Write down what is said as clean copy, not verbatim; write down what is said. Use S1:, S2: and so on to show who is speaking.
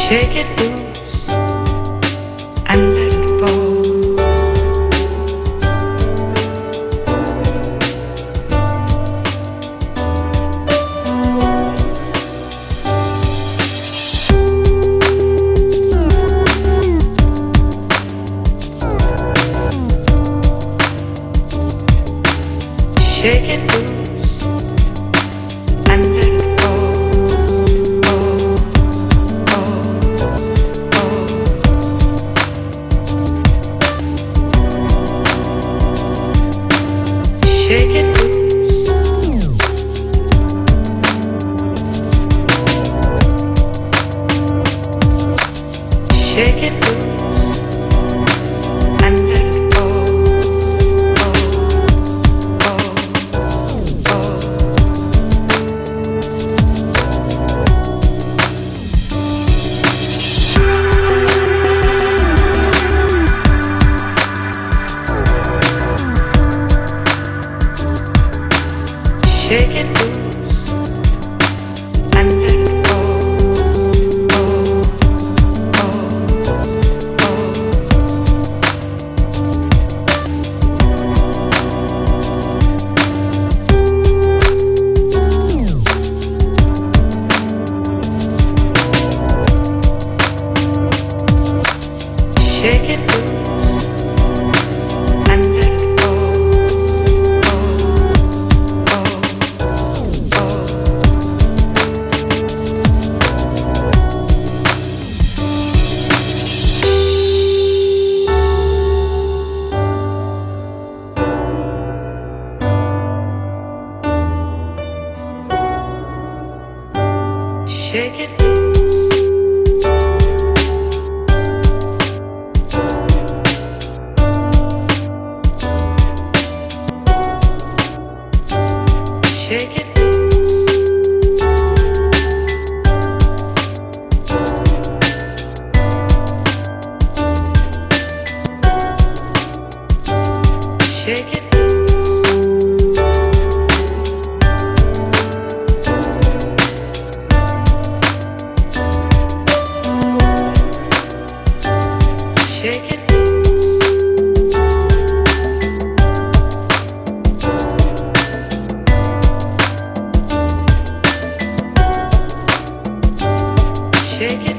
S1: Shake it loose and let it fall. Shake it loose and let it fall. Shake it loose. Shake it loose and let it fall. Shake it loose and let it fall. Shake it loose and let it fall. Shake it loose. Shake it loose. Shake it loose. Shake it loose. Shake it.